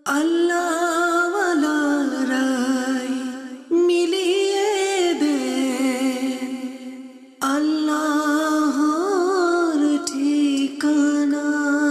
আল্লাহওয়ালারাই মিলিয়ে দেন আল্লাহর ঠিকানা।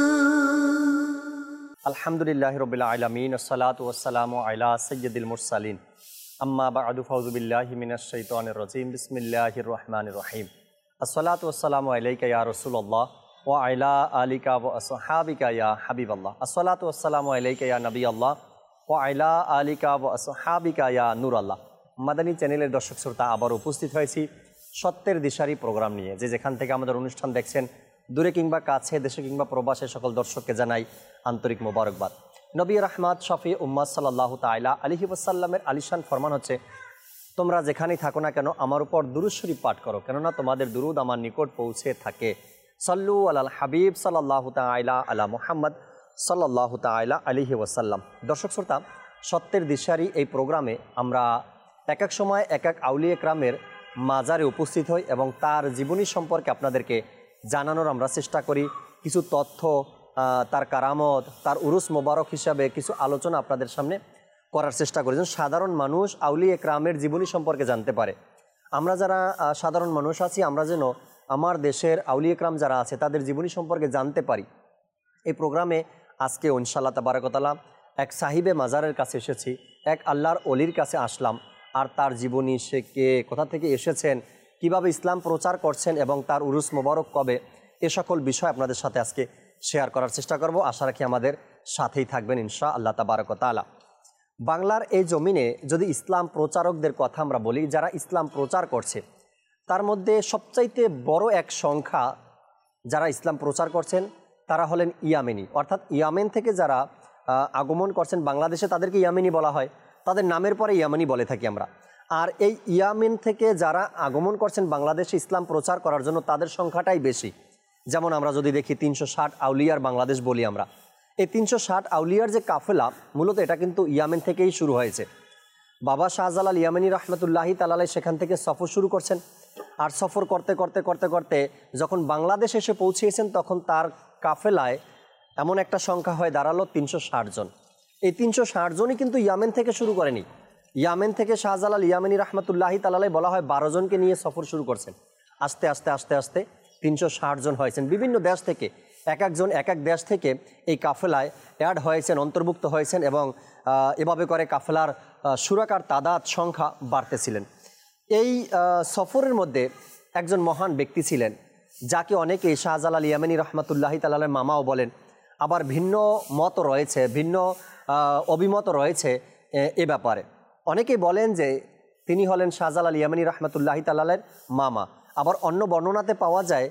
আলহামদুলিল্লাহি রাব্বিল আলামিন, আসসালাতু ওয়াসসালামু আলা সাইয়্যিদিল মুরসালিন, আম্মা বা'দু, ফাউযু বিল্লাহি মিনাশ শাইতানির রাজীম, বিসমিল্লাহির রহমানির রহিম। আসসালাতু ওয়াসসালামু আলাইকা ইয়া রাসূলুল্লাহ ওয়া আলা আলিকা ওয়া আসহাবিকা ইয়া হাবিবাল্লাহ। আসসালাতু ওয়াসসালামু আলাইকা ইয়া নবিয়াল্লাহ ওয়া আলা আলিকা ওয়া আসহাবিকা ইয়া নূরাল্লাহ। মাদানী চ্যানেলের দর্শক শ্রোতা, আবার উপস্থিত হয়েছি সত্যের দিশারি প্রোগ্রাম নিয়ে। যে যেখান থেকে আমাদের অনুষ্ঠান দেখছেন, দূরে কিংবা কাছে, দেশে কিংবা প্রবাসে, সকল দর্শককে জানাই আন্তরিক মোবারকবাদ। নবী রাহমাত শফি উম্মাত সাল্লাল্লাহু তাআলা আলাইহি ওয়াসাল্লামের আলিশান ফরমান হচ্ছে, তোমরা যেখানেই থাকো না কেন আমার উপর দুরূদ শরীফ পাঠ করো, কেননা তোমাদের দুরূদ আমার নিকট পৌঁছে থাকে। সাল্লু আলাল হাবিব সাল্লাল্লাহু তাআলা আলা মুহাম্মদ সাল্লাল্লাহু তাআলা আলাইহি ওয়াসাল্লাম। দর্শক শ্রোতা, সত্যের দিশারি এই প্রোগ্রামে আমরা এক এক সময় এক এক আউলিয়া কেরামের মাজারে উপস্থিত হই এবং তার জীবনী সম্পর্কে আপনাদেরকে জানানোর আমরা চেষ্টা করি। কিছু তথ্য, তার কারামত, তার উরুস মোবারক হিসাবে কিছু আলোচনা আপনাদের সামনে করার চেষ্টা করি, যেন সাধারণ মানুষ আউলিয়া কেরামের জীবনী সম্পর্কে জানতে পারে। আমরা যারা সাধারণ মানুষ আছি, আমরা যেন আমার দেশের আউলিয়া কেরাম যারা আছে তাদের জীবনী সম্পর্কে জানতে পারি। এই প্রোগ্রামে আজকে ইনশাআল্লাহ তাবারাক ওয়া তাআলা এক সাহিবে মাজারের কাছে এসেছি, এক আল্লাহর অলির কাছে আসলাম। আর তার জীবনী, সে কে, কোথা থেকে এসেছেন, কিভাবে ইসলাম প্রচার করছেন এবং তার উরুস মোবারক কবে, এ সকল বিষয় আপনাদের সাথে আজকে শেয়ার করার চেষ্টা করব। আশা রাখি আমাদের সাথেই থাকবেন ইনশাআল্লাহ তাবারাক ওয়া তাআলা। বাংলার এই জমিনে যদি ইসলাম প্রচারকদের কথা আমরা বলি, যারা ইসলাম প্রচার করছে, তার মধ্যে সবচাইতে বড় এক সংখ্যা যারা ইসলাম প্রচার করছেন তারা হলেন ইয়ামেনি। অর্থাৎ ইয়ামেন থেকে যারা আগমন করছেন বাংলাদেশে, তাদেরকে ইয়ামেনি বলা হয়। তাদের নামের পরে ইয়ামেনি বলে থাকি আমরা। আর এই ইয়ামেন থেকে যারা আগমন করছেন বাংলাদেশে ইসলাম প্রচার করার জন্য, তাদের সংখ্যাটাই বেশি। যেমন আমরা যদি দেখি 360 আউলিয়ার বাংলাদেশ বলি আমরা, এই 360 আউলিয়ার যে কাফেলা, মূলত এটা কিন্তু ইয়ামেন থেকেই শুরু হয়েছে। বাবা শাহজালাল ইয়ামানী রহমতুল্লাহি তাআলা সেখান থেকে সফর শুরু করছেন। আর সফর করতে করতে করতে করতে যখন বাংলাদেশ এসে পৌঁছিয়েছেন, তখন তার কাফেলায় এমন একটা সংখ্যা হয়ে দাঁড়ালো 360 জন। এই 360 জনই কিন্তু ইয়ামেন থেকে শুরু করেনি। ইয়ামেন থেকে শাহজালাল ইয়ামানী রহমতুল্লাহি তাআলা বলা হয় 12 জনকে নিয়ে সফর শুরু করছেন। আস্তে আস্তে আস্তে আস্তে 360 জন হয়েছেন। বিভিন্ন দেশ থেকে এক একজন এক এক দেশ থেকে এই কাফেলায় অ্যাড হয়েছেন, অন্তর্ভুক্ত হয়েছেন এবং এভাবে করে কাফেলার সুরাকার তাদাদ সংখ্যা বাড়তেছিলেন। এই সফরের মধ্যে একজন মহান ব্যক্তি ছিলেন, যাকে অনেকে শাহজালাল ইয়ামানী রহমতুল্লাহি তাআলার মামাও বলেন। আবার ভিন্ন মত রয়েছে, ভিন্ন অভিমত রয়েছে এ ব্যাপারে। অনেকেই বলেন যে তিনি হলেন শাহজালাল ইয়ামানী রহমতুল্লাহি তাআলার মামা। আবার অন্য বর্ণনাতে পাওয়া যায়,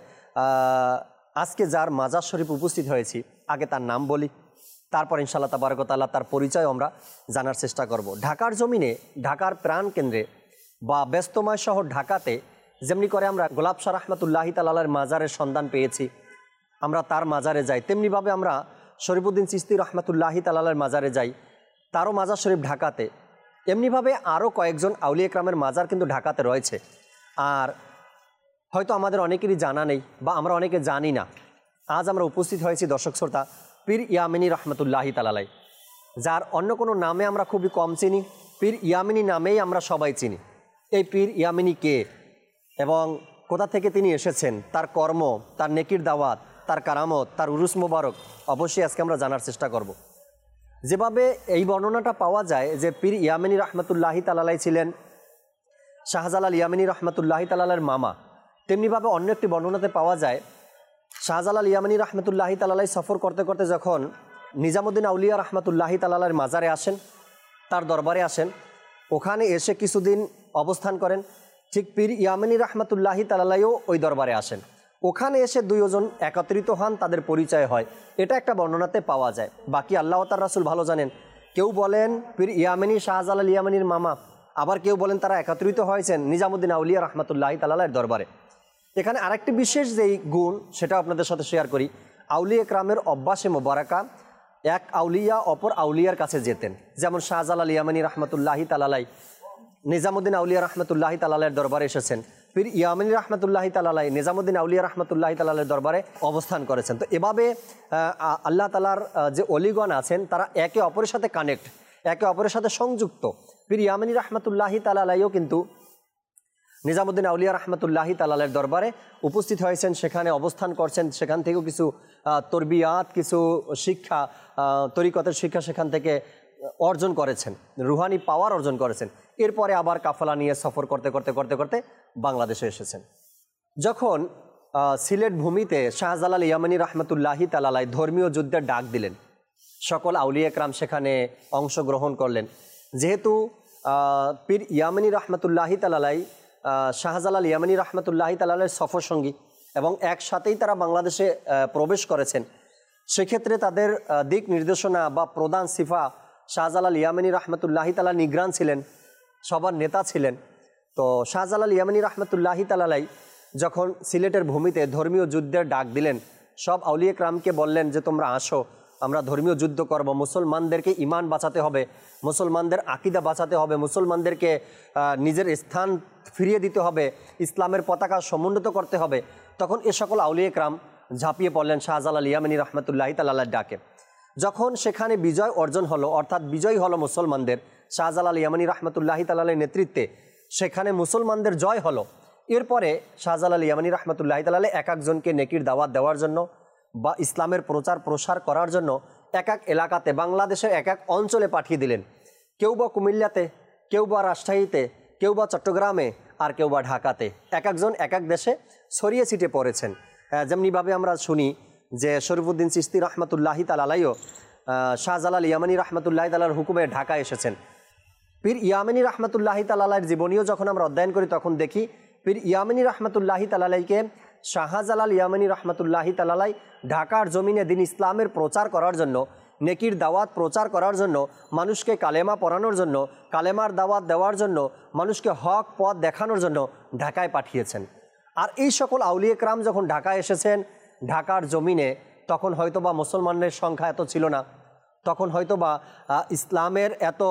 আজকে যার মাজার শরীফ উপস্থিত হয়েছি, আগে তার নাম বলি, তারপর ইনশাআল্লাহ তাবারাক ওয়া তাআলা তার পরিচয় আমরা জানার চেষ্টা করব। ঢাকার জমিনে, ঢাকার প্রাণ কেন্দ্রে বা ব্যস্তময় শহর ঢাকাতে যেমনি করে আমরা গোলাপ শাহ রহমতুল্লাহি তাআলার মাজারের সন্ধান পেয়েছি, আমরা তার মাজারে যাই, তেমনিভাবে আমরা শরীফুদ্দীন চিশতি রহমতুল্লাহি তাআলার মাজারে যাই, তারও মাজার শরীফ ঢাকাতে। এমনিভাবে আরও কয়েকজন আউলিয়া কেরামের মাজার কিন্তু ঢাকাতে রয়েছে। আর হয়তো আমাদের অনেকেরই জানা নেই বা আমরা অনেকে জানি না। আজ আমরা উপস্থিত হয়েছি দর্শক শ্রোতা পীর ইয়ামিনী রহমতুল্লাহি তাআলা, যার অন্য কোনো নামে আমরা খুবই কম চিনি, পীর ইয়ামিনী নামেই আমরা সবাই চিনি। এই পীর ইয়ামিনী কে এবং কোথা থেকে তিনি এসেছেন, তার কর্ম, তার নেকির দাওয়াত, তার কারামত, তার উরুস মোবারক অবশ্যই আজকে আমরা জানার চেষ্টা করব। যেভাবে এই বর্ণনাটা পাওয়া যায় যে পীর ইয়ামিনী রহমতুল্লাহি তাআলা ছিলেন শাহজালাল ইয়ামানী রহমতুল্লাহি তাআলার মামা, তেমনিভাবে অন্য একটি বর্ণনাতে পাওয়া যায় শাহজালাল ইয়ামানী রহমতুল্লাহি তাআলা সফর করতে করতে যখন নিজামুদ্দিন আউলিয়া রহমতুল্লাহি তাআলার মাজারে আসেন, তার দরবারে আসেন, ওখানে এসে কিছুদিন অবস্থান করেন। ঠিক পীর ইয়ামানী রহমতুল্লাহি তাআলাও ওই দরবারে আসেন। ওখানে এসে দুইজন একত্রিত হন, তাদের পরিচয় হয়। এটা একটা বর্ণনাতে পাওয়া যায়। বাকি আল্লাহ তার রাসূল ভালো জানেন। কেউ বলেন পীর ইয়ামানী শাহজালাল ইয়ামানীর মামা, আবার কেউ বলেন তারা একত্রিত হয়েছেন নিজামুদ্দিন আউলিয়া রহমতুল্লাহি তাআলার দরবারে। এখানে আরেকটি বিশেষ যেই গুণ, সেটা আপনাদের সাথে শেয়ার করি। আউলিয়া কেরামের অভ্যাসে মোবারকা, এক আউলিয়া অপর আউলিয়ার কাছে যেতেন। যেমন শাহজালাল ইয়ামানী রহমতুল্লাহি তাআলা নিজামুদ্দিন আউলিয়া রহমতুল্লাহি তাআলার দরবারে এসেছেন, পীর ইয়ামানি রহমতুল্লাহি তাআলা নিজামুদ্দিন আউলিয়া রহমতুল্লাহি তাআলার দরবারে অবস্থান করেছেন। তো এভাবে আল্লাহ তাআলার যে অলিগণ আছেন তারা একে অপরের সাথে কানেক্ট, একে অপরের সাথে সংযুক্ত। পীর ইয়ামানি রহমতুল্লাহি তাআলাও কিন্তু নিজামুদ্দিন আউলিয়া রহমতুল্লাহি তাআলার দরবারে উপস্থিত হয়েছেন, সেখানে অবস্থান করছেন, সেখান থেকেও কিছু তরবিয়াত, কিছু শিক্ষা, তরিকতের শিক্ষা সেখান থেকে অর্জন করেছেন, রুহানি পাওয়ার অর্জন করেছেন। এরপরে আবার কাফলা নিয়ে সফর করতে করতে করতে করতে বাংলাদেশে এসেছেন। যখন সিলেট ভূমিতে শাহজালাল ইয়ামানি রহমতুল্লাহি তাআলা ধর্মীয় যুদ্ধের ডাক দিলেন, সকল আউলিয়া একরাম সেখানে অংশগ্রহণ করলেন। যেহেতু পীর ইয়ামানি রহমতুল্লাহি তাআলা শাহজালাল ইয়ামানি রহমতুল্লাহি তাআলার সফর সঙ্গী এবং একসাথেই তারা বাংলাদেশে প্রবেশ করেছেন, সেক্ষেত্রে তাদের দিক নির্দেশনা বা প্রধান সিফা শাহজালাল ইয়ামানি রহমতুল্লাহি তাআলা নিগ্রান ছিলেন, সবার নেতা ছিলেন। তো শাহজালাল ইয়ামানি রহমতুল্লাহি তাআলা যখন সিলেটের ভূমিতে ধর্মীয় যুদ্ধের ডাক দিলেন, সব আউলিয়া একরামকে বললেন যে তোমরা আসো, আমরা ধর্মীয় যুদ্ধ করব, মুসলমানদেরকে ঈমান বাঁচাতে হবে, মুসলমানদের আকীদা বাঁচাতে হবে, মুসলমানদেরকে নিজের স্থান ফিরিয়ে দিতে হবে, ইসলামের পতাকা সমুন্নত করতে হবে। তখন এ সকল আউলিয়া একরাম ঝাঁপিয়ে পড়লেন শাহজালাল ইয়ামানি রহমতুল্লাহি তাআলার ডাকে। যখন সেখানে বিজয় অর্জন হলো, অর্থাৎ বিজয় হলো মুসলমানদের, শাহজালাল ইয়ামানি রহমতুল্লাহি তাআলার নেতৃত্বে সেখানে মুসলমানদের জয় হলো। এরপরে শাহজালাল ইয়ামানি রহমতুল্লাহি তাআলা এক একজনকে নেকির দাওয়াত দেওয়ার জন্য বা ইসলামের প্রচার প্রসার করার জন্য এক এক এলাকাতে, বাংলাদেশের এক এক অঞ্চলে পাঠিয়ে দিলেন। কেউ বা কুমিল্লাতে, কেউ বা রাজশাহীতে, কেউ বা চট্টগ্রামে, আর কেউ বা ঢাকাতে, এক একজন এক এক দেশে ছড়িয়ে ছিটে পড়েছেন। যেমনিভাবে আমরা শুনি যে শরীফুদ্দিন চিশতি রহমতুল্লাহি তাআলাও শাহজালাল ইয়ামানি রহমতুল্লাহি তাআলার হুকুমে ঢাকায় এসেছেন। পীর ইয়ামানি রহমতুল্লাহি তাআলার জীবনীও যখন আমরা অধ্যয়ন করি তখন দেখি পীর ইয়ামানি রহমতুল্লাহি তাআলাকে শাহজালাল ইয়ামানি রহমতুল্লাহি তাআলা ঢাকার জমিনে দিন ইসলামের প্রচার করার জন্য, নেকির দাওয়াত প্রচার করার জন্য, মানুষকে কালেমা পড়ানোর জন্য, কালেমার দাওয়াত দেওয়ার জন্য, মানুষকে হক পথ দেখানোর জন্য ঢাকায় পাঠিয়েছেন। আর এই সকল আউলিয়া একরাম যখন ঢাকায় এসেছেন, ঢাকার জমিনে, তখন হয়তোবা মুসলমানের সংখ্যা এত ছিল না, তখন হয়তোবা ইসলামের এত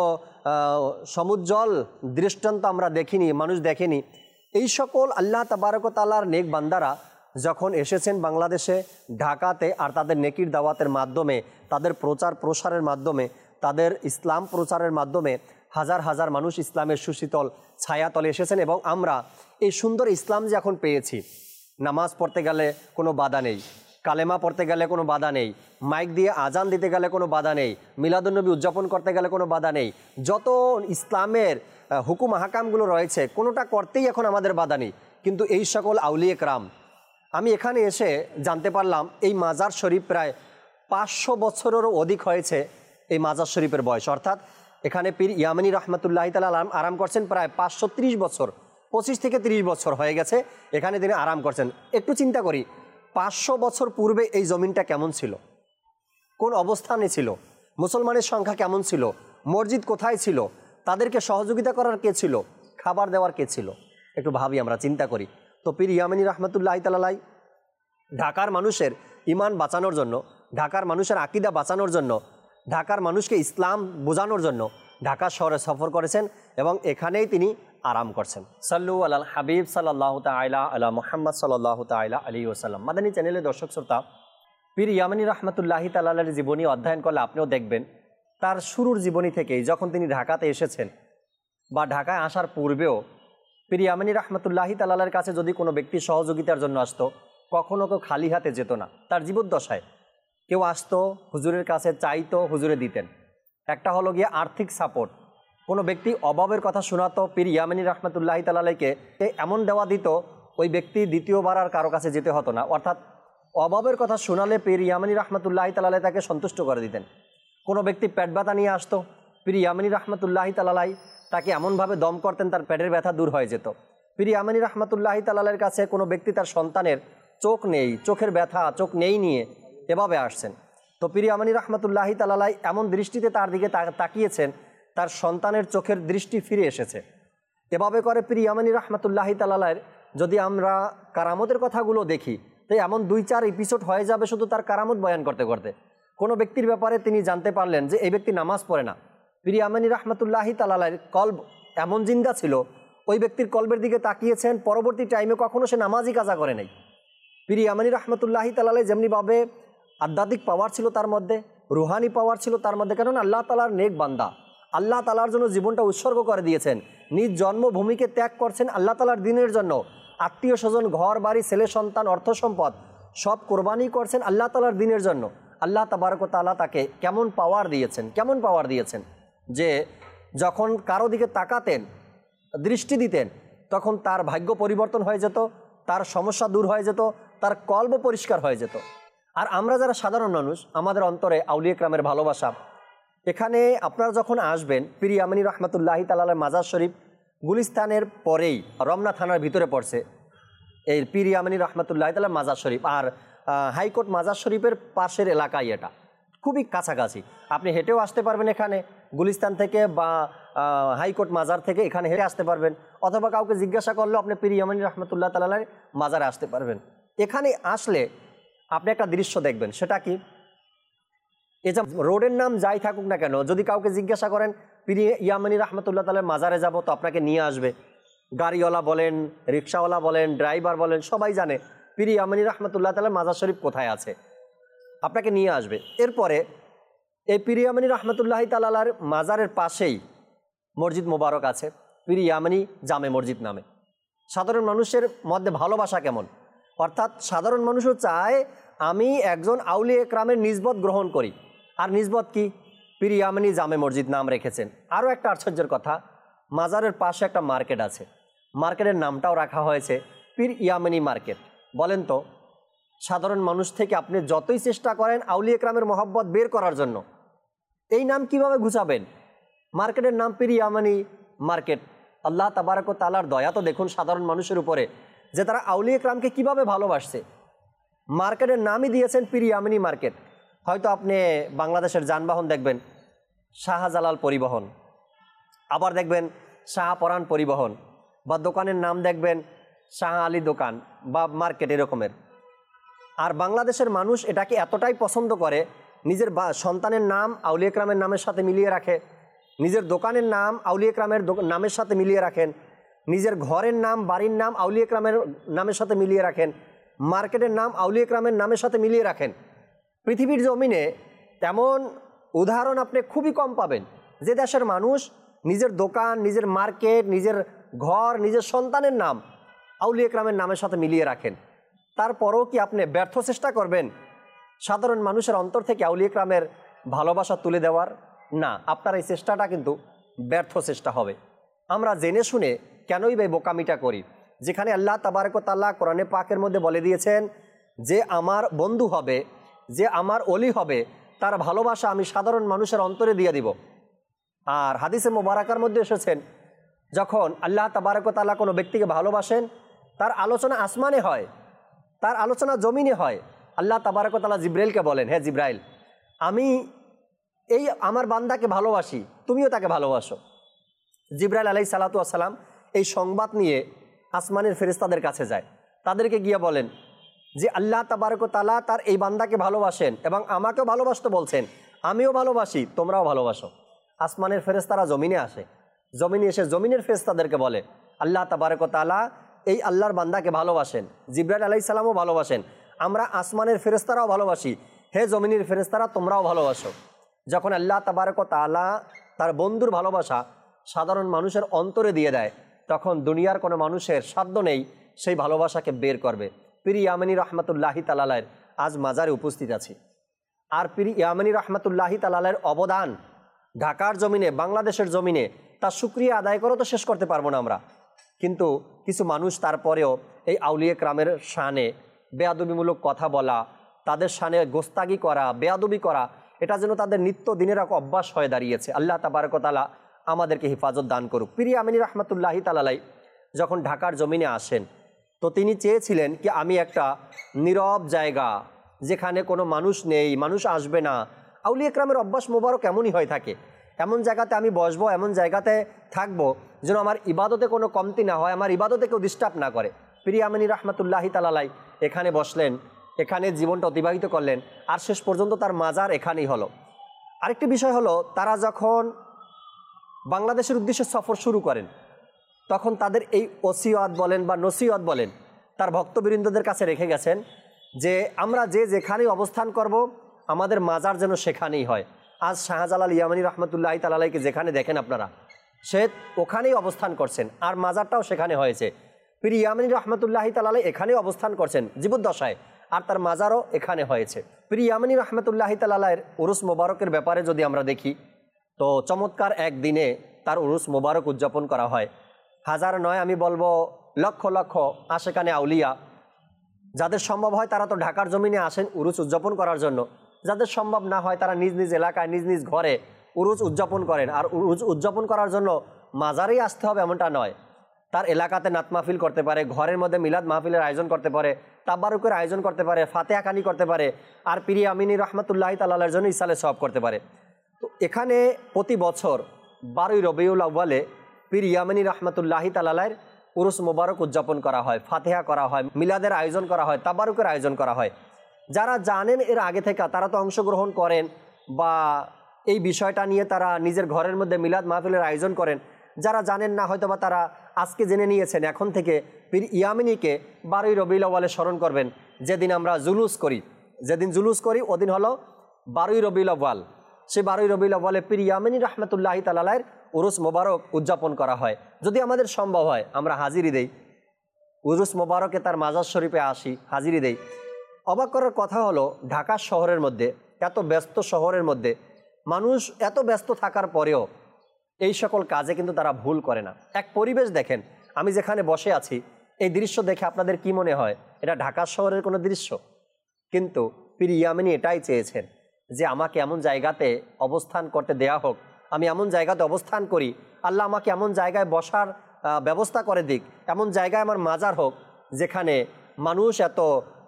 সমুজ্জ্বল দৃষ্টান্ত আমরা দেখিনি, মানুষ দেখেনি। এই সকল আল্লাহ তাবারক ওয়া তাআলার নেক বান্দারা যখন এসেছেন বাংলাদেশে, ঢাকাতে, আর তাদের নেকির দাওয়াতের মাধ্যমে, তাদের প্রচার প্রসারের মাধ্যমে, তাদের ইসলাম প্রচারের মাধ্যমে হাজার হাজার মানুষ ইসলামের সুশীতল ছায়াতলে এসেছেন। এবং আমরা এই সুন্দর ইসলাম যে এখন পেয়েছি, নামাজ পড়তে গেলে কোনো বাধা নেই, কালেমা পড়তে গেলে কোনো বাধা নেই, মাইক দিয়ে আজান দিতে গেলে কোনো বাধা নেই, মিলাদুন্নবী উদযাপন করতে গেলে কোনো বাধা নেই, যত ইসলামের হুকুম হাকামগুলো রয়েছে কোনোটা করতেই এখন আমাদের বাধা নেই। কিন্তু এই সকল আউলিয়া একরাম, আমি এখানে এসে জানতে পারলাম এই মাজার শরীফ প্রায় 500 বছরেরও অধিক হয়েছে এই মাজার শরীফের বয়স। অর্থাৎ এখানে পীর ইয়ামানি রহমতুল্লাহি তাআলা আরাম করছেন প্রায় 530 বছর, 25 থেকে 30 বছর হয়ে গেছে এখানে তিনি আরাম করছেন। একটু চিন্তা করি, 500 বছর পূর্বে এই জমিনটা কেমন ছিল, কোন অবস্থানে ছিল, মুসলমানের সংখ্যা কেমন ছিল, মসজিদ কোথায় ছিল, তাদেরকে সহযোগিতা করার কে ছিল, খাবার দেওয়ার কে ছিল, একটু ভাবি, আমরা চিন্তা করি। তো পীর ইয়ামানি রহমতুল্লাহি তাআলা ঢাকার মানুষের ঈমান বাঁচানোর জন্য, ঢাকার মানুষের আকীদা বাঁচানোর জন্য, ঢাকার মানুষকে ইসলাম বোঝানোর জন্য ঢাকা শহরে সফর করেছেন এবং এখানেই তিনি আরাম করছেন। সাল্লু আলাল হাবিব সাল্লাল্লাহু তাআলা আলা মুহাম্মদ সাল্লাল্লাহু তাআলা আলাইহি ওয়াসাল্লাম। মাদানী চ্যানেলের দর্শক শ্রোতা, পীর ইয়ামানি রহমতুল্লাহি তাআলার জীবনী অধ্যয়ন করলে আপনিও দেখবেন তার শুরুর জীবনী থেকেই, যখন তিনি ঢাকাতে এসেছেন বা ঢাকায় আসার পূর্বেও পীর ইয়ামানি রহমতুল্লাহি তাআলার কাছে যদি কোনো ব্যক্তি সহযোগিতার জন্য আসতো, কখনো কেউ খালি হাতে যেত না। তার জীবদ্দশায় কেউ আসতো, হুজুরের কাছে চাইতো, হুজুরে দিতেন। একটা হলো গিয়ে আর্থিক সাপোর্ট, কোনো ব্যক্তি অভাবের কথা শোনাতো, পীর ইয়ামানি রহমতুল্লাহি তাআলাকে এমন দেওয়া দিত ওই ব্যক্তি দ্বিতীয়বার আর কারো কাছে যেতে হতো না। অর্থাৎ অভাবের কথা শোনালে পীর ইয়ামানি রহমতুল্লাহি তাআলা তাকে সন্তুষ্ট করে দিতেন। কোনো ব্যক্তি পেট ব্যথা নিয়ে আসতো, পীর ইয়ামানি রহমতুল্লাহি তাআলা তাকে এমনভাবে দম করতেন তার পেটের ব্যথা দূর হয়ে যেত। পীর ইয়ামানি রহমতুল্লাহি তাআলার কাছে কোনো ব্যক্তি তার সন্তানের চোখ নেই, চোখের ব্যথা, চোখ নেই নিয়ে এভাবে আসছেন, তো পীর ইয়ামানি রহমতুল্লাহি তাআলা এমন দৃষ্টিতে তার দিকে তাকিয়েছেন, তার সন্তানের চোখের দৃষ্টি ফিরে এসেছে। এভাবে করে পীর ইয়ামানি রহমতুল্লাহি তাআলার যদি আমরা কারামতের কথাগুলো দেখি, তো এমন 2-4 এপিসোড হয়ে যাবে শুধু তার কারামত বয়ান করতে করতে। কোনো ব্যক্তির ব্যাপারে তিনি জানতে পারলেন যে এই ব্যক্তি নামাজ পড়ে না, পীর ইয়ামানি রহমতুল্লাহি তাআলার কলব এমন জিন্দা ছিল, ওই ব্যক্তির কলবের দিকে তাকিয়েছেন, পরবর্তী টাইমে কখনো সে নামাজই কাজা করে নাই। পীর ইয়ামানি রহমতুল্লাহি তাআলা যেমনিভাবে আধ্যাত্মিক পাওয়ার ছিল তার মধ্যে, রুহানি পাওয়ার ছিল তার মধ্যে, কারণ আল্লাহ তাআলার নেক বান্দা, আল্লাহ তাআলার জন্য জীবনটা উৎসর্গ করে দিয়েছেন, নিজ জন্মভূমিকে ত্যাগ করছেন আল্লাহ তাআলার দিনের জন্য, আত্মীয় স্বজন, ঘর বাড়ি, ছেলে সন্তান, অর্থ সম্পদ সব কোরবানি করছেন আল্লাহ তাআলার দিনের জন্য। আল্লাহ তাবারক ওয়া তাআলা তাকে কেমন পাওয়ার দিয়েছেন যে যখন কারো দিকে তাকাতেন, দৃষ্টি দিতেন, তখন তার ভাগ্য পরিবর্তন হয়ে যেত, তার সমস্যা দূর হয়ে যেত, তার কলব পরিষ্কার হয়ে যেত। আর আমরা যারা সাধারণ মানুষ, আমাদের অন্তরে আউলিয়া কেরামের ভালোবাসা। এখানে আপনারা যখন আসবেন, পীর ইয়ামানি রহমতুল্লাহি তাআলার মাজার শরীফ গুলিস্তানের পরেই রমনা থানার ভিতরে পড়ছে এই পীর ইয়ামানি রহমতুল্লাহি তাআলার মাজার শরীফ। আর হাইকোর্ট মাজার শরীফের পাশের এলাকায়, এটা খুবই কাছাকাছি। আপনি হেঁটেও আসতে পারবেন এখানে গুলিস্তান থেকে, বা হাইকোর্ট মাজার থেকে এখানে হেঁটে আসতে পারবেন, অথবা কাউকে জিজ্ঞাসা করলেও আপনি পীর ইয়ামানি রহমতুল্লাহ তাআলার মাজারে আসতে পারবেন। এখানে আসলে আপনি একটা দৃশ্য দেখবেন, সেটা কি, এই যে রোডের নাম যাই থাকুক না কেন, যদি কাউকে জিজ্ঞাসা করেন পীর ইয়ামানি রহমতুল্লাহ তাআলার মাজারে যাব, তো আপনাকে নিয়ে আসবে। গাড়িওয়ালা বলেন, রিক্সাওয়ালা বলেন, ড্রাইভার বলেন, সবাই জানে পীর ইয়ামানি রহমতুল্লাহ তাআলার মাজার শরীফ কোথায় আছে, আপনাকে নিয়ে আসবে। এরপরে এই পীর ইয়ামানি রহমতুল্লাহি তাআলার মাজারের পাশেই মসজিদ মোবারক আছে, পীর ইয়ামানি জামে মসজিদ নামে। সাধারণ মানুষের মধ্যে ভালোবাসা কেমন, অর্থাৎ সাধারণ মানুষও চায় আমি একজন আউলিয়া একরামের নিসবত গ্রহণ করি। আর নিসবত কি? পীর ইয়ামানি জামে মসজিদ নাম রেখেছেন। আরও একটা আশ্চর্যের কথা, মাজারের পাশে একটা মার্কেট আছে, মার্কেটের নামটাও রাখা হয়েছে পীর ইয়ামানি মার্কেট। বলেন তো, সাধারণ মানুষ থেকে আপনি যতই চেষ্টা করেন আউলিয়া একরামের মহব্বত বের করার জন্য, এই নাম কিভাবে ঘুচাবেন? মার্কেটের নাম পীর ইয়ামানি মার্কেট। আল্লাহ তাবারক ওয়া তাআলার দয়া তো দেখুন সাধারণ মানুষের উপরে, যে তারা আউলিয়া একরামকে কিভাবে ভালোবাসছে। মার্কেটের নামই দিয়েছেন পীর ইয়ামানি মার্কেট। হয়তো আপনি বাংলাদেশের যানবাহন দেখবেন শাহজালাল পরিবহন, আবার দেখবেন শাহপরান পরিবহন, বা দোকানের নাম দেখবেন শাহ আলী দোকান বা মার্কেট এরকমের। আর বাংলাদেশের মানুষ এটাকে এতটাই পছন্দ করে, নিজের সন্তানের নাম আউলিয়া একরামের নামের সাথে মিলিয়ে রাখে, নিজের দোকানের নাম আউলিয়া একরামের নামের সাথে মিলিয়ে রাখেন, নিজের ঘরের নাম, বাড়ির নাম আউলিয়া একরামের নামের সাথে মিলিয়ে রাখেন, মার্কেটের নাম আউলিয়া একরামের নামের সাথে মিলিয়ে রাখেন। পৃথিবীর জমিনে তেমন উদাহরণ আপনি খুবই কম পাবেন যে দেশের মানুষ নিজের দোকান, নিজের মার্কেট, নিজের ঘর, নিজের সন্তানের নাম আউলিয়া একরামের নামের সাথে মিলিয়ে রাখেন। তারপরেও কি আপনি ব্যর্থ চেষ্টা করবেন সাধারণ মানুষের অন্তর থেকে আউলিয়া একরামের ভালোবাসা তুলে দেওয়ার? না, আপনার এই চেষ্টাটা কিন্তু ব্যর্থ চেষ্টা হবে। আমরা জেনে শুনে কেনই বা বোকামিটা করি, যেখানে আল্লাহ তাবারক ওয়া তাআলা কোরআনে পাকের মধ্যে বলে দিয়েছেন যে আমার বন্ধু হবে, যে আমার ওলি হবে, তার ভালোবাসা আমি সাধারণ মানুষের অন্তরে দিয়ে দিব। আর হাদিসে মোবারকার মধ্যে এসেছেন, যখন আল্লাহ তাবারক ওয়া তাআলা কোনো ব্যক্তিকে ভালোবাসেন, তার আলোচনা আসমানে হয়, তার আলোচনা জমিনে হয়। আল্লাহ তাবারক ওয়া তাআলা জিব্রাইলকে বলেন, হে জিব্রাইল, আমি এই আমার বান্দাকে ভালোবাসি, তুমিও তাকে ভালোবাসো। জিব্রাইল আলাইহিস সালাতু ওয়াস সালাম এই সংবাদ নিয়ে আসমানের ফেরেশতাদের কাছে যায়, তাদেরকে গিয়ে বলেন যে আল্লাহ তাবারক ওয়া তাআলা তার এই বান্দাকে ভালোবাসেন এবং আমাকেও ভালোবাসতে বলছেন, আমিও ভালোবাসি, তোমরাও ভালোবাসো। আসমানের ফেরেশতারা জমিনে আসে, জমিনে এসে জমিনের ফেরেশতাদেরকে বলে আল্লাহ তাবারক ওয়া তাআলা এই আল্লাহর বান্দাকে ভালোবাসেন, জিব্রাইল আলাইহিস সালামও ভালোবাসেন, আমরা আসমানের ফেরেশতারাও ভালোবাসি, হে জমিনের ফেরেশতারা তোমরাও ভালোবাসো। যখন আল্লাহ তাবারক ওয়া তাআলা তার বন্ধুর ভালোবাসা সাধারণ মানুষের অন্তরে দিয়ে দেয়, তখন দুনিয়ার কোনো মানুষের সাধ্য নেই সেই ভালোবাসাকে বের করবে। পীর ইয়ামানি রহমতুল্লাহি তাআলার আজ মাজারে উপস্থিত আছি। আর পীর ইয়ামানি রহমতুল্লাহি তাআলার অবদান ঢাকার জমিনে, বাংলাদেশের জমিনে, তার শুকরিয়া আদায় করে তো শেষ করতে পারবো না আমরা। কিন্তু কিছু মানুষ তারপরেও এই আউলিয়া একরামের শানে বেয়াদবিমূলক কথা বলা, তাদের শানে গোস্তাগি করা, বেয়াদবি করা, এটা যেন তাদের নিত্য দিনের এক অভ্যাস হয়ে দাঁড়িয়েছে। আল্লাহ তাবারক ওয়া তাআলা আমাদেরকে হিফাজত দান করুক। পীর ইয়ামানি রহমতুল্লাহি তাআলা যখন ঢাকার জমিনে আসেন, তো তিনি চেয়েছিলেন কি আমি একটা নীরব জায়গা, যেখানে কোনো মানুষ নেই, মানুষ আসবে না। আউলিয়া একরামের অভ্যাস মোবারক এমনই হয়ে থাকে, এমন জায়গাতে আমি বসবো, এমন জায়গাতে থাকবো যেন আমার ইবাদতে কোনো কমতি না হয়, আমার ইবাদতে কেউ ডিস্টার্ব না করে। পীর ইয়ামানি রহমতুল্লাহি তাআলা এখানে বসলেন, এখানে জীবনটা অতিবাহিত করলেন, আর শেষ পর্যন্ত তার মাজার এখানেই হলো। আরেকটি বিষয় হলো, তারা যখন বাংলাদেশের উদ্দেশ্যে সফর শুরু করেন, তখন তাদের এই ওসিয়ত বলেন বা নসিহত বলেন তার ভক্তবৃন্দদের কাছে রেখে গেছেন যে আমরা যে যেখানেই অবস্থান করব আমাদের মাজার যেন সেখানেই হয়। আজ শাহজালাল ইয়ামানি রহমতুল্লাহ তাআলাকে যেখানে দেখেন আপনারা, সে ওখানেই অবস্থান করছেন, আর মাজারটাও সেখানে হয়েছে। পীর ইয়ামানি রহমতুল্লাহ তাআলা এখানেই অবস্থান করছেন জীবদ্দশায়, আর তার মাজারও এখানে হয়েছে। পীর ইয়ামানি রহমতুল্লাহ তাআলার উরুস মোবারকের ব্যাপারে যদি আমরা দেখি তো চমৎকার একদিনে তার উরুস মোবারক উদযাপন করা হয়। হাজার নয়, আমি বলবো লক্ষ লক্ষ আশেকানে আউলিয়া, যাদের সম্ভব হয় তারা তো ঢাকার জমিনে আসেন উরুস উদযাপন করার জন্য, যাদের সম্ভব না হয় তারা নিজ নিজ এলাকায় নিজ নিজ ঘরে উরুস উদযাপন করেন। আর উরুস উদযাপন করার জন্য মাজারেই আসতে হবে এমনটা নয়, তার এলাকাতে নাত মাহফিল করতে পারে, ঘরের মধ্যে মিলাদ মাহফিলের আয়োজন করতে পারে, তাবারুকের আয়োজন করতে পারে, ফাতেহা খানি করতে পারে, আর পীর ইয়ামিনী রহমতুল্লাহ তাআলার জন্য ইসালে সওয়াব করতে পারে। তো এখানে প্রতি বছর 12ই রবিউল আউয়ালে পীর ইয়ামিনী রহমতুল্লাহ তাআলার উরুস মোবারক উদযাপন করা হয়, ফাতেহা করা হয়, মিলাদের আয়োজন করা হয়, তাবারুকের আয়োজন করা হয়। যারা জানেন এর আগে থেকে তারা তো অংশগ্রহণ করেন বা এই বিষয়টা নিয়ে তারা নিজের ঘরের মধ্যে মিলাদ মাহফিলের আয়োজন করেন। যারা জানেন না হয়তো বা তারা আজকে জেনে নিয়েছেন, এখন থেকে পীর ইয়ামিনীকে 12ই রবিউল আউয়ালে স্মরণ করবেন। যেদিন আমরা জুলুস করি ওদিন হলো 12ই রবিউল আউয়াল। সেই 12ই রবিউল আউয়ালে পীর ইয়ামিনী রহমতুল্লাহ তাআলার উরুস মোবারক উদযাপন করা হয়। যদি আমাদের সম্ভব হয় আমরা হাজিরি দেই, উরুস মোবারকে তার মাজার শরীফে আসি, হাজিরি দেই। অবাক করার কথা হলো ঢাকা শহরের মধ্যে, এত ব্যস্ত শহরের মধ্যে মানুষ এত ব্যস্ত থাকার পরেও এই সকল কাজে কিন্তু তারা ভুল করে না। এক পরিবেশ দেখেন, আমি যেখানে বসে আছি এই দৃশ্য দেখে আপনাদের কি মনে হয় এটা ঢাকা শহরের কোনো দৃশ্য? কিন্তু পীর ইয়ামিনী এটাই চেয়েছেন যে আমাকে এমন জায়গাতে অবস্থান করতে দেয়া হোক, আমি এমন জায়গাতে অবস্থান করি, আল্লাহ আমাকে এমন জায়গায় বসার ব্যবস্থা করে দিক, এমন জায়গায় আমার মাজার হোক যেখানে মানুষ এত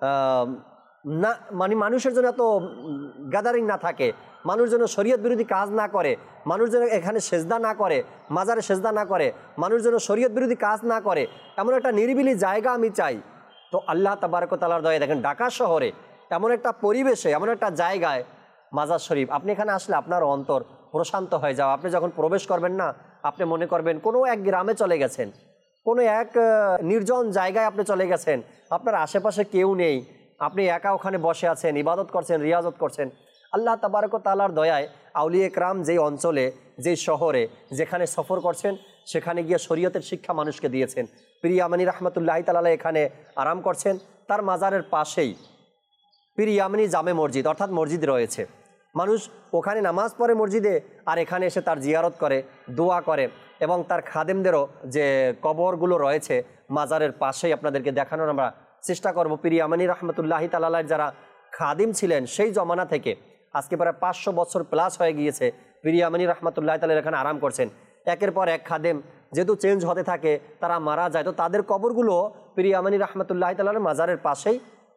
না, মানে মানুষের জন্য এত গ্যাদারিং না থাকে, মানুষ যেন শরীয়ত বিরোধী কাজ না করে, মানুষ যেন এখানে সেজদা না করে, মাজারে সেজদা না করে, মানুষ যেন শরীয়ত বিরোধী কাজ না করে, এমন একটা নিরিবিলি জায়গা আমি চাই। তো আল্লাহ তাবারক তাআলার দয়ায় দেখেন ঢাকা শহরে এমন একটা পরিবেশে, এমন একটা জায়গায় মাজার শরীফ, আপনি এখানে আসলে আপনার অন্তর প্রশান্ত হয়ে যাও। আপনি যখন প্রবেশ করবেন না, আপনি মনে করবেন কোনো এক গ্রামে চলে গেছেন, কোনো এক নির্জন জায়গায় আপনি চলে গেছেন, আপনার আশেপাশে কেউ নেই, আপনি একা ওখানে বসে আছেন, ইবাদত করছেন, রিয়াজত করছেন। আল্লাহ তাবারক তাআলার দয়ায় আউলিয়া কেরাম যেই অঞ্চলে, যেই শহরে, যেখানে সফর করছেন সেখানে গিয়ে শরীয়তের শিক্ষা মানুষকে দিয়েছেন। পীর ইয়ামিনী রহমতুল্লাহ তাআলা এখানে আরাম করছেন, তার মাজারের পাশেই পীর ইয়ামিনী জামে মসজিদ অর্থাৎ মসজিদ রয়েছে। মানুষ ওখানে নামাজ পড়ে মসজিদে, আর এখানে এসে তার জিয়ারত করে, দোয়া করে, এবং তার খাদেমদেরও যে কবরগুলো রয়েছে মাজারের পাশেই আপনাদেরকে দেখানোর আমরা চেষ্টা করব। পীর ইয়ামিনী রহমতুল্লাহ তাআলার যারা খাদিম ছিলেন সেই জমানা থেকে আজকে প্রায় 500 বছর প্লাস হয়ে গিয়েছে পীর ইয়ামিনী রহমতুল্লাহ তাআলা এখানে আরাম করছেন। একের পর এক খাদেম যেহেতু চেঞ্জ হতে থাকে, তারা মারা যায়, তো তাদের কবরগুলো পীর ইয়ামিনী রহমতুল্লাহ তাআলার মাজারের পাশেই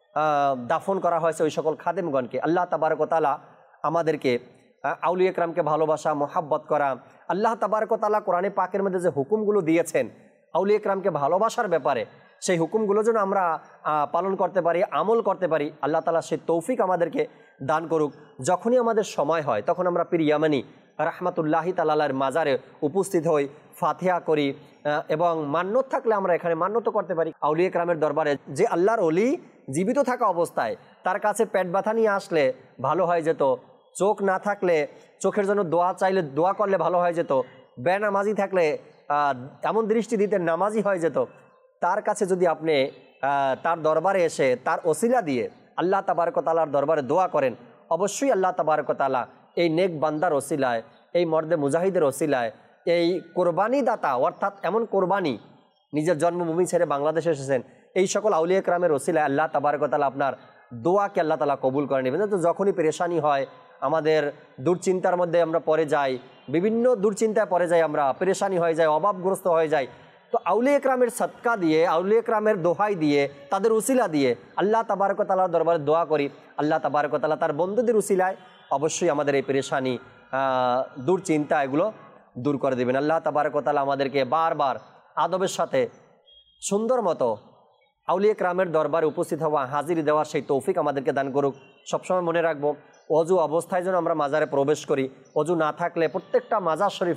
দাফন করা হয়েছে ওই সকল খাদেমগণকে। আল্লাহ তাবারক তাআলা আমাদেরকে আউলিয়া কেরামকে ভালোবাসা, মোহাব্বত করা, আল্লাহ তাবারক তাআলা কোরআনে পাকের মধ্যে যে হুকুমগুলো দিয়েছেন আউলিয়া কেরামকে ভালোবাসার ব্যাপারে, সেই হুকুমগুলো যেন আমরা পালন করতে পারি, আমল করতে পারি, আল্লাহ তাআলা সেই তৌফিক আমাদেরকে দান করুক। যখনই আমাদের সময় হয় তখন আমরা পীর ইয়ামিনী রহমতুল্লাহ তাআলার মাজারে উপস্থিত হই, ফাতিহা করি, এবং মান্যত থাকলে আমরা এখানে মান্যত করতে পারি আউলিয়া কেরামের দরবারে। যে আল্লাহর ওলি জীবিত থাকা অবস্থায় তার কাছে পেট ব্যথা নিয়ে আসলে ভালো হয়ে যেত, চোখ না থাকলে চোখের জন্য দোয়া চাইলে দোয়া করলে ভালো হয়ে যেত, বেনামাজি থাকলে এমন দৃষ্টি দিতে নামাজি হয়ে যেত। তার কাছে যদি আপনি তার দরবারে এসে তার ওসিলা দিয়ে আল্লাহ তাবারক তাআলার দরবারে দোয়া করেন, অবশ্যই আল্লাহ তাবারক তাআলা এই নেক বান্দার ওসিলায়, এই মর্দে মুজাহিদের ওসিলায়, এই কোরবানি দাতা অর্থাৎ এমন কোরবানি নিজের জন্মভূমি ছেড়ে বাংলাদেশে এসেছেন, এই সকল আউলিয়া কেরামের ওসিলায় আল্লাহ তাবারক তাআলা আপনার দোয়াকে আল্লাহ তাআলা কবুল করে নেবেন। তো যখনই পেরেশানি হয়, আমাদের দুশ্চিন্তার মধ্যে আমরা পড়ে যাই, বিভিন্ন দুশ্চিন্তায় পড়ে যাই, আমরা পেরেশানি হয়ে যাই, অভাবগ্রস্ত হয়ে যাই, তো আউলিয়া কেরামের সদকা দিয়ে, আউলিয়া কেরামের দোহাই দিয়ে, তাদের উসিলা দিয়ে আল্লাহ তাবারক তাআলার দরবারে দোয়া করি। আল্লাহ তাবারক তাআলা তার বন্ধুদের উসিলায় অবশ্যই আমাদের এই পেরেশানি, দুশ্চিন্তা এগুলো দূর করে দেবেন। আল্লাহ তাবারক তাআলা আমাদেরকে বারবার আদবের সাথে সুন্দর মতো আউলিয়া কেরামের দরবারে উপস্থিত হওয়া, হাজিরি দেওয়ার সেই তৌফিক আমাদেরকে দান করুক। সবসময় মনে রাখবো অজু অবস্থায় যেন আমরা মাজারে প্রবেশ করি, অজু না থাকলে প্রত্যেকটা মাজার শরীফে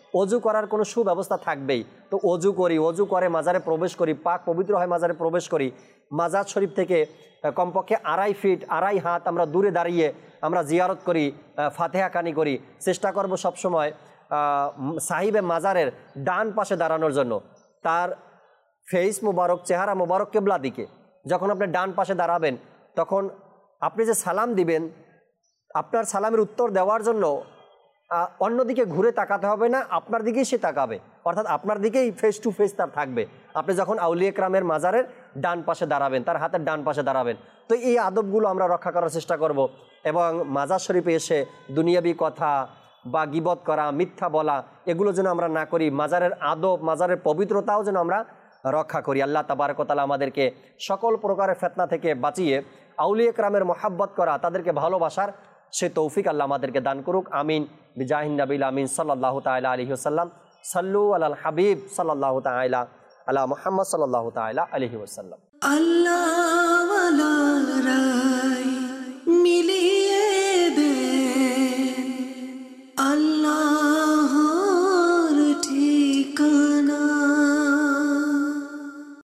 অজু করার কোনো সুব্যবস্থা থাকবেই। তো অজু করি, অজু করে মাজারে প্রবেশ করি, পাক পবিত্র হয় মাজারে প্রবেশ করি। মাজার শরীফ থেকে কমপক্ষে 2.5 ফিট 2.5 হাত আমরা দূরে দাঁড়িয়ে আমরা জিয়ারত করি, ফাতেহা কানি করি। চেষ্টা করব সবসময় সাহিবে মাজারের ডান পাশে দাঁড়ানোর জন্য। তার ফেস মুবারক, চেহারা মুবারক কেবলা দিকে। যখন আপনি ডান পাশে দাঁড়াবেন তখন আপনি যে সালাম দিবেন, আপনার সালামের উত্তর দেওয়ার জন্য অন্যদিকে ঘুরে তাকাতে হবে না, আপনার দিকেই সে তাকাবে, অর্থাৎ আপনার দিকেই ফেস টু ফেস তার থাকবে। আপনি যখন আউলিয়া কেরামের মাজারের ডান পাশে দাঁড়াবেন, তার হাতের ডান পাশে দাঁড়াবেন। তো এই আদবগুলো আমরা রক্ষা করার চেষ্টা করব। এবং মাজার শরীফে এসে দুনিয়াবি কথা বা গীবত করা, মিথ্যা বলা, এগুলো যেন আমরা না করি। মাজারের আদব, মাজারের পবিত্রতাও যেন আমরা রক্ষা করি। আল্লাহ তাবারক ওয়া তাআলা আমাদেরকে সকল প্রকারের ফিতনা থেকে বাঁচিয়ে আউলিয়া কেরামের মহব্বত করা, তাদেরকে ভালোবাসার সে তৌফিক আল্লাহ আমাদেরকে দান করুক। আমিন বিজাহিন নবিল আমিন সাল্লাল্লাহু তাআলা আলাইহি ওয়াসাল্লাম। সাল্লু আলাল হাবিব সাল্লাল্লাহু তাআলা আলা মুহাম্মদ সাল্লাল্লাহু তাআলা আলাইহি ওয়াসাল্লাম। আল্লাহ